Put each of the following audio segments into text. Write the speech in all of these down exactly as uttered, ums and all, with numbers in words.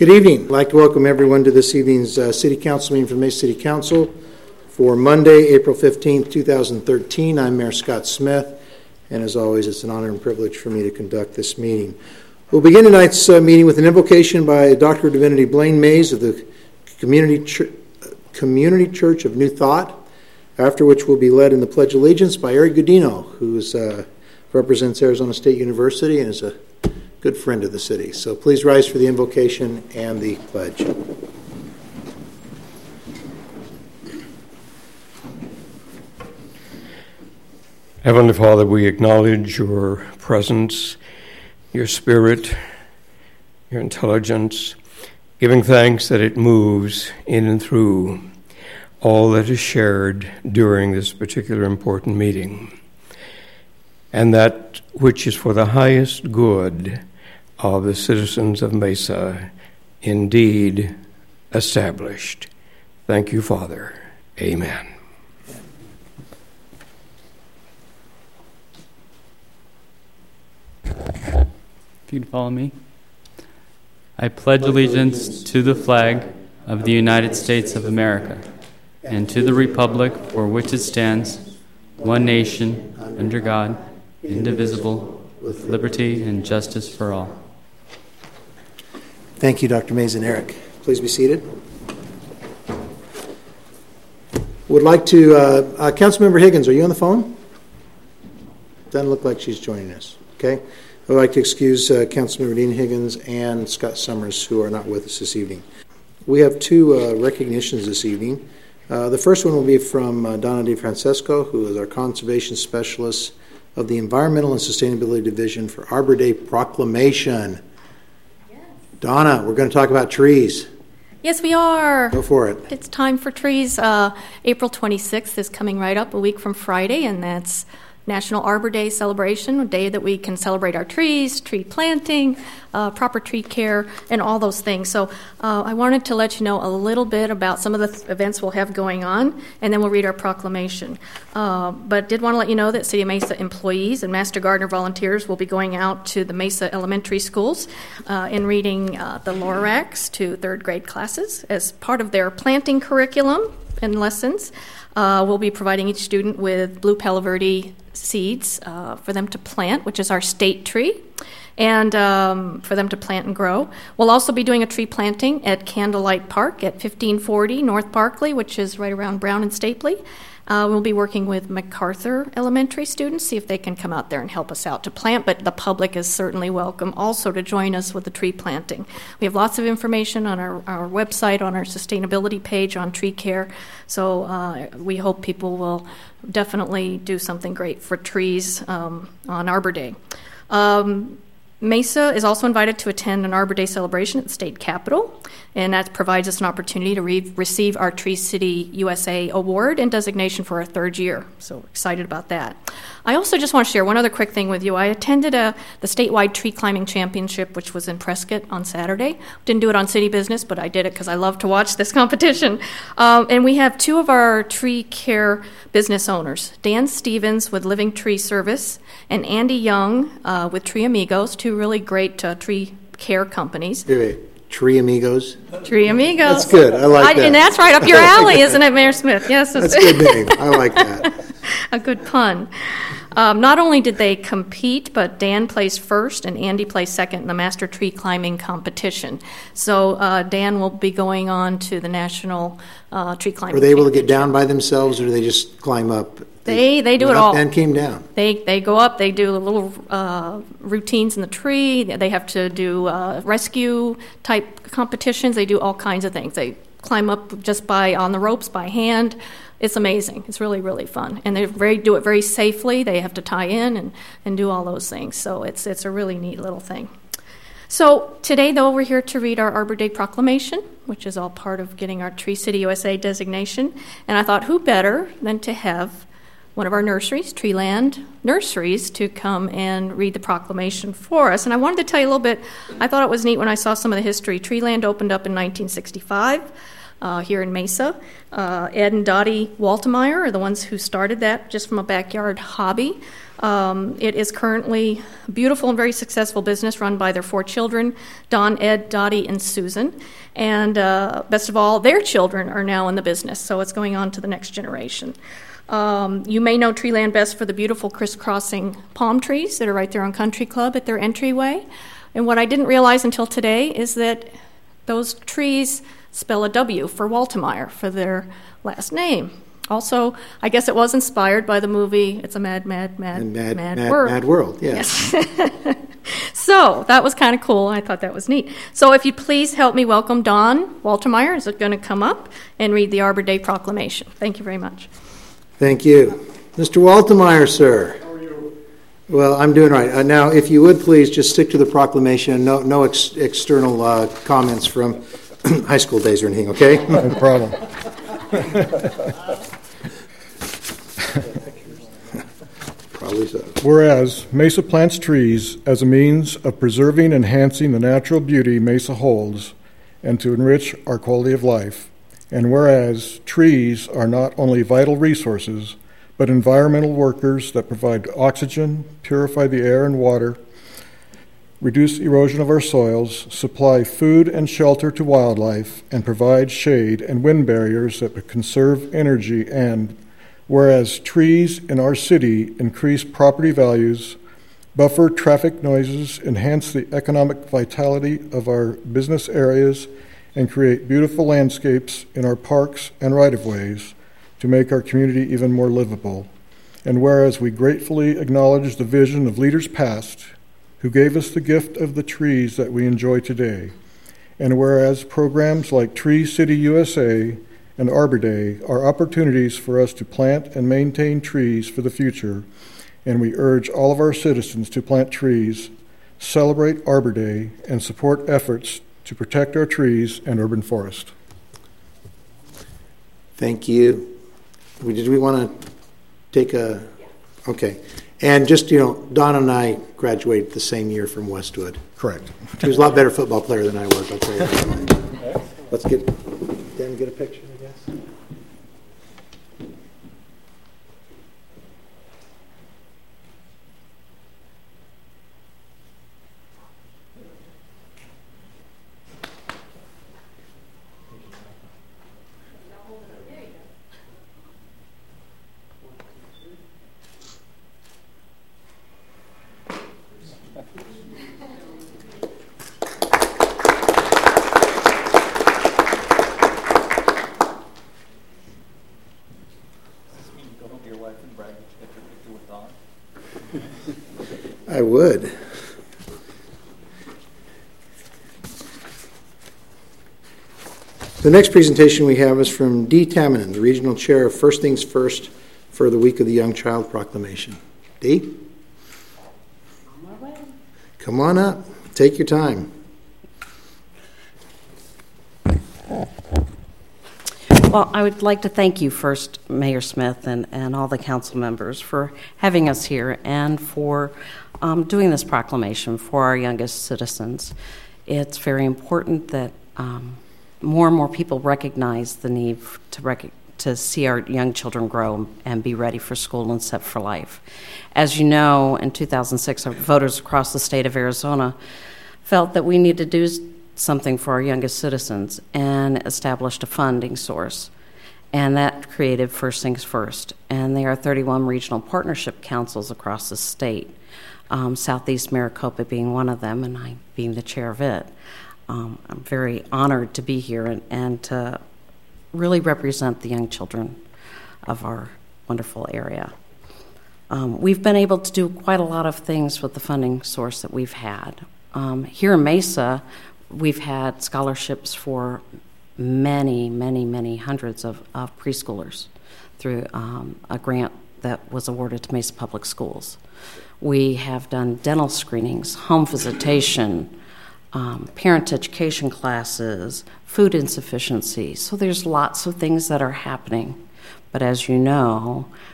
Good evening. I'd like to welcome everyone to this evening's uh, City Council meeting from Mesa City Council for Monday, April fifteenth, twenty thirteen. I'm Mayor Scott Smith, and as always, it's an honor and privilege for me to conduct this meeting. We'll begin tonight's uh, meeting with an invocation by Doctor of Divinity Blaine Mays of the Community, Ch- Community Church of New Thought, after which we'll be led in the Pledge of Allegiance by Eric Gudino, who uh, represents Arizona State University and is a good friend of the city. So please rise for the invocation and the pledge. Heavenly Father, we acknowledge your presence, your spirit, your intelligence, giving thanks that it moves in and through all that is shared during this particular important meeting, and that which is for the highest good of the citizens of Mesa, indeed established. Thank you, Father. Amen. If you'd follow me. I pledge allegiance to the flag of the United States of America and to the republic for which it stands, one nation, under God, indivisible, with liberty and justice for all. Thank you, Doctor Mays and Eric. Please be seated. Would like to, uh, uh, Councilmember Higgins, are you on the phone? Doesn't look like she's joining us. Okay. I would like to excuse uh, Councilmember Dean Higgins and Scott Summers, who are not with us this evening. We have two uh, recognitions this evening. Uh, the first one will be from uh, Donna DeFrancesco, who is our Conservation Specialist of the Environmental and Sustainability Division for Arbor Day Proclamation. Yes. Donna, we're going to talk about trees. Yes, we are. Go for it. It's time for trees. Uh, April twenty-sixth is coming right up, a week from Friday, and that's National Arbor Day celebration, a day that we can celebrate our trees, tree planting, uh, proper tree care, and all those things. So uh, I wanted to let you know a little bit about some of the th- events we'll have going on, and then we'll read our proclamation. Uh, but did want to let you know that City of Mesa employees and Master Gardener volunteers will be going out to the Mesa elementary schools uh, and reading uh, the Lorax to third grade classes as part of their planting curriculum and lessons. Uh, we'll be providing each student with blue Palo Verde seeds uh, for them to plant, which is our state tree, and um, for them to plant and grow. We'll also be doing a tree planting at Candlelight Park at fifteen forty North Barkley, which is right around Brown and Stapley. Uh, we'll be working with MacArthur Elementary students, see if they can come out there and help us out to plant, but the public is certainly welcome also to join us with the tree planting. We have lots of information on our, our website, on our sustainability page on tree care, so uh, we hope people will definitely do something great for trees um, on Arbor Day. Um, Mesa is also invited to attend an Arbor Day celebration at the state capitol, and that provides us an opportunity to re- receive our Tree City U S A award and designation for our third year. So we're excited about that. I also just want to share one other quick thing with you. I attended a, the statewide tree climbing championship, which was in Prescott on Saturday. Didn't do it on city business, but I did it because I love to watch this competition. Um, and we have two of our tree care business owners, Dan Stevens with Living Tree Service and Andy Young uh, with Tree Amigos, two really great uh, tree care companies. Wait, wait. Tree Amigos? Tree Amigos. That's good. I like I, that. And that's right up your alley, isn't it, Mayor Smith? Yes. That's a good name. I like that. A good pun. Um, not only did they compete, but Dan placed first and Andy placed second in the Master Tree Climbing competition. So uh, Dan will be going on to the National uh, Tree Climbing. Were they able to get down by themselves, or do they just climb up? They they do it all. And came down. They they go up. They do little uh, routines in the tree. They have to do uh, rescue type competitions. They do all kinds of things. They climb up just by on the ropes by hand. It's amazing. It's really, really fun. And they very do it very safely. They have to tie in and, and do all those things. So it's it's a really neat little thing. So today, though, we're here to read our Arbor Day Proclamation, which is all part of getting our Tree City U S A designation. And I thought, who better than to have one of our nurseries, Treeland Nurseries, to come and read the proclamation for us. And I wanted to tell you a little bit. I thought it was neat when I saw some of the history. Treeland opened up in nineteen sixty-five. uh, here in Mesa. Uh, Ed and Dottie Waltemeyer are the ones who started that just from a backyard hobby. Um, it is currently a beautiful and very successful business run by their four children, Don, Ed, Dottie, and Susan. And uh, best of all, their children are now in the business, so it's going on to the next generation. Um, you may know Treeland best for the beautiful crisscrossing palm trees that are right there on Country Club at their entryway. And what I didn't realize until today is that those trees spell a W for Waltemeyer, for their last name. Also, I guess it was inspired by the movie It's a Mad, Mad, Mad, Mad, Mad, mad World. Mad World, yes. yes. So that was kind of cool. I thought that was neat. So if you'd please help me welcome Don Waltemeyer. Is going to come up and read the Arbor Day Proclamation. Thank you very much. Thank you. Mister Waltemeyer, sir. How are you? Well, I'm doing all right. Uh, now, if you would please just stick to the proclamation. No, no ex- external uh, comments from high school days or anything, okay? No problem. Probably so. Whereas Mesa plants trees as a means of preserving and enhancing the natural beauty Mesa holds and to enrich our quality of life. And whereas trees are not only vital resources, but environmental workers that provide oxygen, purify the air and water, reduce erosion of our soils, supply food and shelter to wildlife, and provide shade and wind barriers that conserve energy, and whereas trees in our city increase property values, buffer traffic noises, enhance the economic vitality of our business areas, and create beautiful landscapes in our parks and right-of-ways to make our community even more livable. And whereas we gratefully acknowledge the vision of leaders past who gave us the gift of the trees that we enjoy today, and whereas programs like Tree City U S A and Arbor Day are opportunities for us to plant and maintain trees for the future, and we urge all of our citizens to plant trees, celebrate Arbor Day, and support efforts to protect our trees and urban forest. Thank you. We, did we want to take a... Okay. And just, you know, Don and I graduated the same year from Westwood. Correct. He was a lot better football player than I was, I'll tell you that. Let's get... Dan, get a picture, I guess. I would. The next presentation we have is from Dee Tamminen, the Regional Chair of First Things First for the Week of the Young Child Proclamation. Dee? Come on up. Take your time. Well, I would like to thank you first, Mayor Smith, and, and all the council members for having us here and for um, doing this proclamation for our youngest citizens. It's very important that um, more and more people recognize the need to, rec- to see our young children grow and be ready for school and set for life. As you know, in two thousand six, our voters across the state of Arizona felt that we need to do something for our youngest citizens and established a funding source. And that created First Things First. And there are thirty-one regional partnership councils across the state, um, Southeast Maricopa being one of them, and I being the chair of it. Um, I'm very honored to be here and, and to really represent the young children of our wonderful area. Um, we've been able to do quite a lot of things with the funding source that we've had. Um, here in Mesa, we've had scholarships for many, many, many hundreds of, of preschoolers through um, a grant that was awarded to Mesa Public Schools. We have done dental screenings, home visitation, um, parent education classes, food insufficiency. So there's lots of things that are happening. But as you know,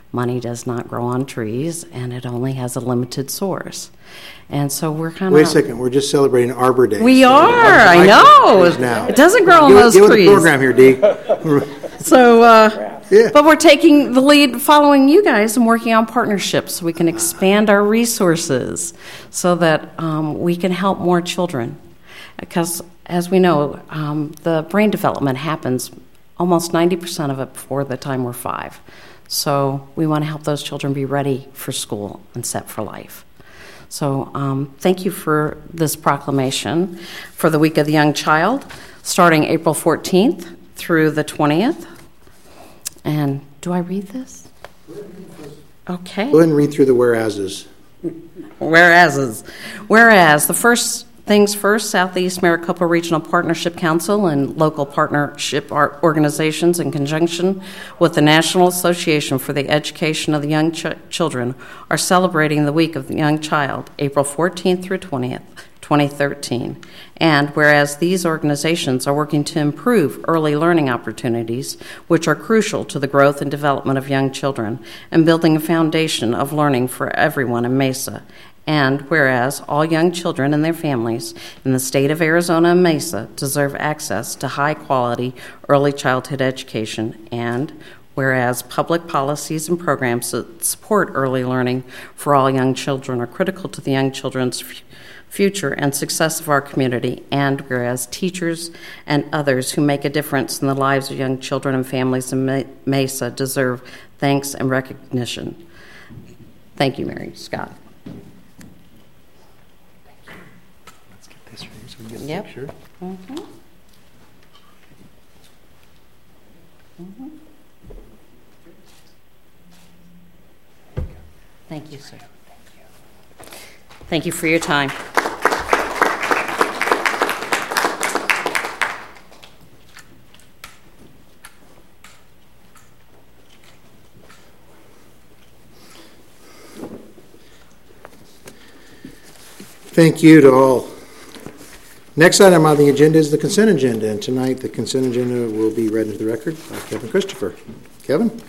money does not grow on trees, and it only has a limited source. And so we're kind of... Wait a second, we're just celebrating Arbor Day. We so are, I know. Now. It doesn't grow on Get those with, get trees. With the program here, Dee. So, uh, yeah. but we're taking the lead following you guys and working on partnerships so we can expand our resources so that um, we can help more children. Because, as we know, um, the brain development happens almost ninety percent of it before the time we're five. So we want to help those children be ready for school and set for life. So um, thank you for this proclamation for the Week of the Young Child, starting April fourteenth through the twentieth. And do I read this? Okay. Go ahead and read through the whereases. Whereases. Whereas, the first things first, Southeast Maricopa Regional Partnership Council and local partnership organizations in conjunction with the National Association for the Education of the Young Ch- Children are celebrating the Week of the Young Child, April fourteenth through twentieth, twenty thirteen. And whereas these organizations are working to improve early learning opportunities, which are crucial to the growth and development of young children, and building a foundation of learning for everyone in Mesa. And whereas all young children and their families in the state of Arizona and Mesa deserve access to high-quality early childhood education, and whereas public policies and programs that support early learning for all young children are critical to the young children's f- future and success of our community, and whereas teachers and others who make a difference in the lives of young children and families in Mesa deserve thanks and recognition. Thank you, Mary Scott. Yep. Mm-hmm. Mm-hmm. Thank you, sir. Thank you for your time. Thank you to all. Next item on the agenda is the consent agenda, and tonight the consent agenda will be read into the record by Kevin Christopher. Kevin?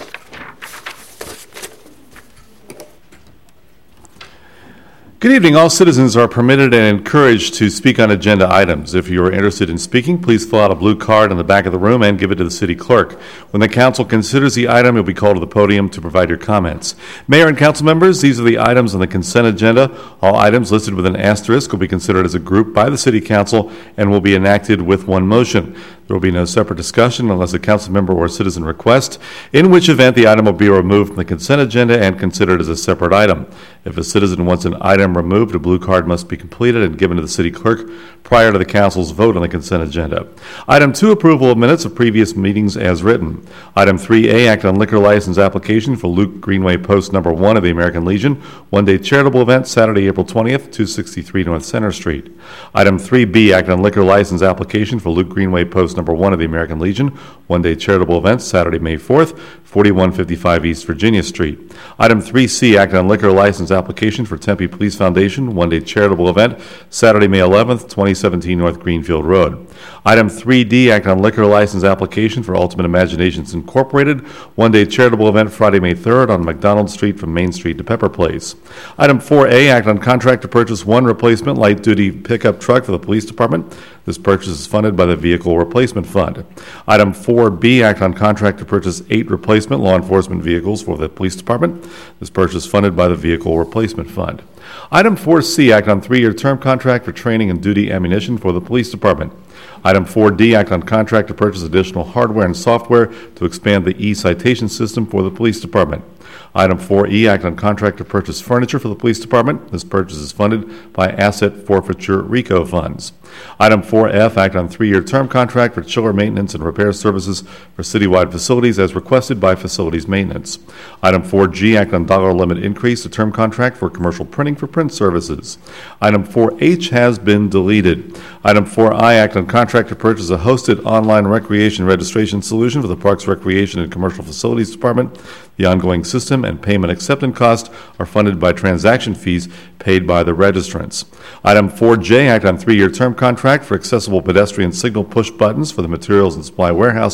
Good evening. All citizens are permitted and encouraged to speak on agenda items. If you are interested in speaking, please fill out a blue card in the back of the room and give it to the city clerk. When the council considers the item, you'll be called to the podium to provide your comments. Mayor and council members, these are the items on the consent agenda. All items listed with an asterisk will be considered as a group by the city council and will be enacted with one motion. There will be no separate discussion unless a council member or a citizen requests, in which event the item will be removed from the consent agenda and considered as a separate item. If a citizen wants an item removed, a blue card must be completed and given to the city clerk prior to the council's vote on the consent agenda. Item two, approval of minutes of previous meetings as written. Item three A, act on liquor license application for Luke Greenway Post Number One of the American Legion, one-day charitable event, Saturday, April twentieth, two sixty-three North Center Street. Item three B, act on liquor license application for Luke Greenway Post Number One of the American Legion, one-day charitable event, Saturday, May fourth, forty-one fifty-five East Virginia Street. Item three C, act on liquor license application for Tempe Police Foundation, one-day charitable event, Saturday, May eleventh, twenty seventeen North Greenfield Road. Item three D, act on liquor license application for Ultimate Imaginations Incorporated, one-day charitable event, Friday, May third on McDonald Street from Main Street to Pepper Place. Item four A, act on contract to purchase one replacement light-duty pickup truck for the police department. This purchase is funded by the Vehicle Replacement Fund. Item four B, act on contract to purchase eight replacement law enforcement vehicles for the police department. This purchase is funded by the Vehicle Replacement Fund. Item four C, act on three-year term contract for training and duty ammunition for the police department. Item four D, act on contract to purchase additional hardware and software to expand the e-citation system for the police department. Item four E, act on contract to purchase furniture for the police department. This purchase is funded by Asset Forfeiture RICO funds. Item four F, act on three-year term contract for chiller maintenance and repair services for citywide facilities as requested by Facilities Maintenance. Item four G, act on dollar limit increase to term contract for commercial printing for print services. Item four H has been deleted. Item four I, act on contract to purchase a hosted online recreation registration solution for the Parks, Recreation, and Commercial Facilities Department. The ongoing system and payment acceptance costs are funded by transaction fees paid by the registrants. Item four J, act on three-year term contract for accessible pedestrian signal push buttons for the Materials and Supply Warehouse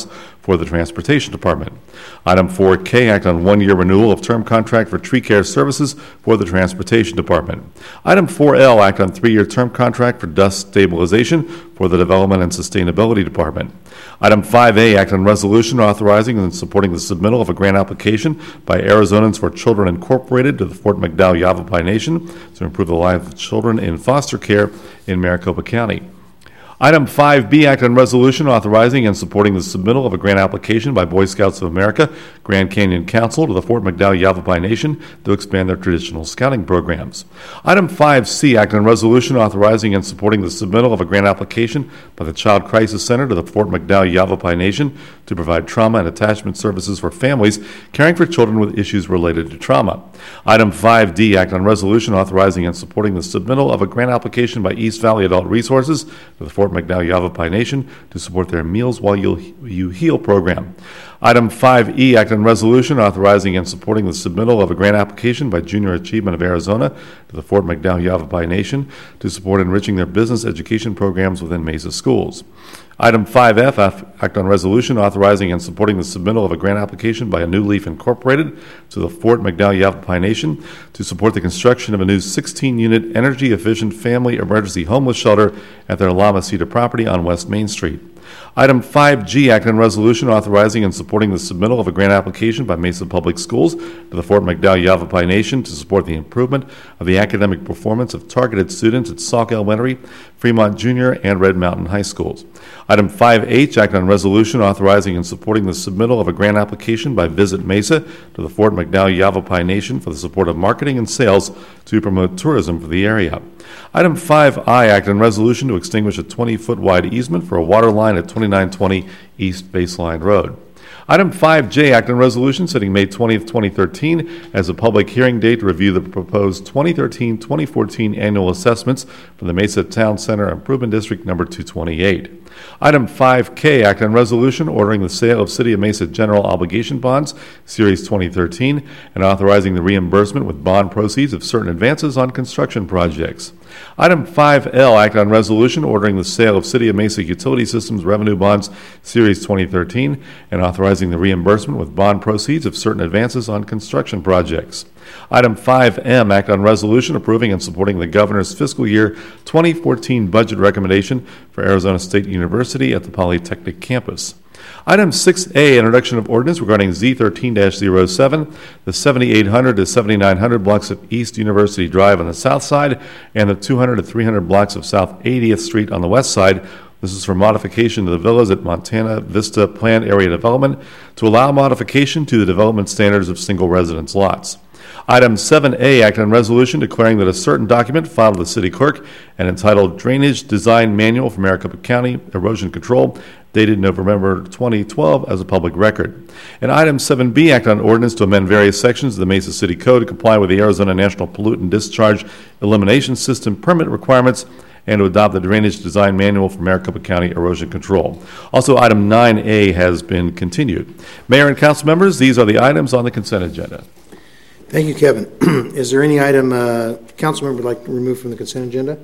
for the Transportation Department. Item four K, act on one-year renewal of term contract for tree care services for the Transportation Department. Item four L, act on three-year term contract for dust stabilization for the Development and Sustainability Department. Item five A, act on resolution authorizing and supporting the submittal of a grant application by Arizonans for Children Incorporated to the Fort McDowell Yavapai Nation to improve the lives of children in foster care in Maricopa County. Item five B, act on resolution authorizing and supporting the submittal of a grant application by Boy Scouts of America, Grand Canyon Council to the Fort McDowell Yavapai Nation to expand their traditional scouting programs. Item five C, act on resolution authorizing and supporting the submittal of a grant application by the Child Crisis Center to the Fort McDowell Yavapai Nation to provide trauma and attachment services for families caring for children with issues related to trauma. Item five D, act on resolution authorizing and supporting the submittal of a grant application by East Valley Adult Resources to the Fort McDowell Yavapai Nation to support their Meals While You, you Heal program. Item five E, act on resolution authorizing and supporting the submittal of a grant application by Junior Achievement of Arizona to the Fort McDowell Yavapai Nation to support enriching their business education programs within Mesa schools. Item five F, act on resolution authorizing and supporting the submittal of a grant application by A New Leaf Incorporated to the Fort McDowell Yavapai Nation to support the construction of a new sixteen-unit energy-efficient family emergency homeless shelter at their La Mesita property on West Main Street. Item five G, act on resolution authorizing and supporting the submittal of a grant application by Mesa Public Schools to the Fort McDowell Yavapai Nation to support the improvement of the academic performance of targeted students at Sauk Elementary, Fremont Junior, and Red Mountain High Schools. Item five H, act on resolution authorizing and supporting the submittal of a grant application by Visit Mesa to the Fort McDowell Yavapai Nation for the support of marketing and sales to promote tourism for the area. Item five I, act on resolution to extinguish a twenty-foot wide easement for a water line at twenty-nine twenty East Baseline Road. Item five J, act on resolution setting May twentieth, twenty thirteen as a public hearing date to review the proposed twenty thirteen twenty fourteen annual assessments for the Mesa Town Center Improvement District number two twenty-eight. Item five K, act on resolution ordering the sale of City of Mesa General Obligation Bonds, Series twenty thirteen, and authorizing the reimbursement with bond proceeds of certain advances on construction projects. Item five L, act on resolution ordering the sale of City of Mesa Utility Systems Revenue Bonds, Series twenty thirteen, and authorizing the reimbursement with bond proceeds of certain advances on construction projects. Item five M, act on resolution approving and supporting the Governor's fiscal year twenty fourteen budget recommendation for Arizona State University at the Polytechnic campus. Item six A, introduction of ordinance regarding Z thirteen dash zero seven, the seventy-eight hundred to seventy-nine hundred blocks of East University Drive on the south side and the two hundred to three hundred blocks of South eightieth Street on the west side. This is for modification to the villas at Montana Vista Planned Area Development to allow modification to the development standards of single residence lots. Item seven A, act on resolution declaring that a certain document filed with the city clerk and entitled Drainage Design Manual for Maricopa County Erosion Control, dated November twenty twelve, as a public record. And item seven B, act on ordinance to amend various sections of the Mesa City Code to comply with the Arizona National Pollutant Discharge Elimination System permit requirements and to adopt the Drainage Design Manual for Maricopa County Erosion Control. Also, item nine A has been continued. Mayor and council members, these are the items on the consent agenda. Thank you, Kevin. Is there any item uh, council member would like to remove from the consent agenda?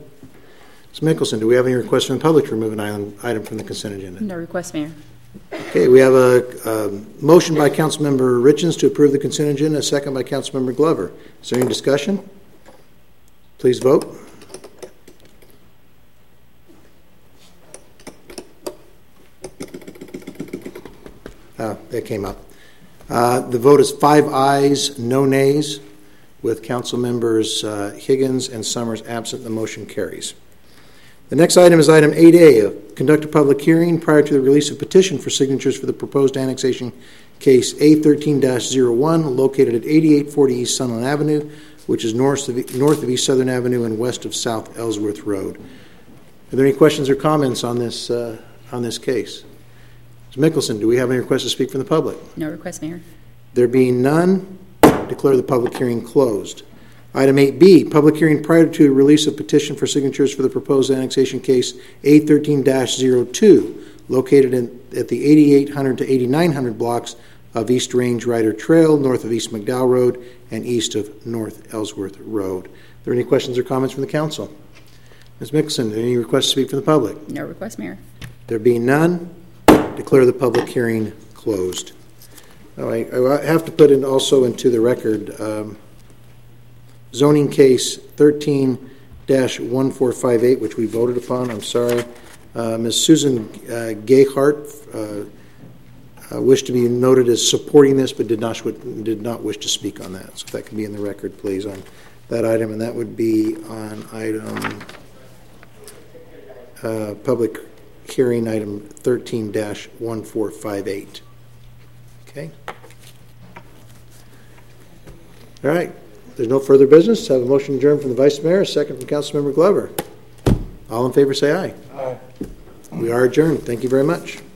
Miz Mickelson, do we have any requests from the public to remove an item, item from the consent agenda? No request, Mayor. Okay, we have a, a motion by Councilmember Richens to approve the consent agenda, a second by Councilmember Glover. Is there any discussion? Please vote. Uh, that came up. Uh, the vote is five ayes, no nays, with council members uh, Higgins and Summers absent. The motion carries. The next item is item eight A, conduct a public hearing prior to the release of petition for signatures for the proposed annexation case A thirteen dash zero one, located at eighty-eight forty East Sunland Avenue, which is north of, north of East Southern Avenue and west of South Ellsworth Road. Are there any questions or comments on this uh, on this case? Miz Mickelson, do we have any requests to speak from the public? No request, Mayor. There being none, declare the public hearing closed. Item eight B, public hearing prior to the release of petition for signatures for the proposed annexation case A thirteen dash zero two, located in, at the eighty-eight hundred to eighty-nine hundred blocks of East Range Rider Trail, north of East McDowell Road, and east of North Ellsworth Road. Are there any questions or comments from the council? Miz Mickelson, any requests to speak from the public? No request, Mayor. There being none, declare the public hearing closed. Now, I, I have to put in also into the record um, zoning case thirteen dash one four five eight, which we voted upon. I'm sorry. Uh, Miz Susan uh, Gayhart uh, uh, wished to be noted as supporting this, but did not did not wish to speak on that. So if that can be in the record, please, on that item, and that would be on item uh, public hearing item thirteen dash one four five eight. Okay. All right. There's no further business. Have a motion adjourned from the Vice Mayor, a second from Councilmember Glover. All in favor say aye. Aye. We are adjourned. Thank you very much.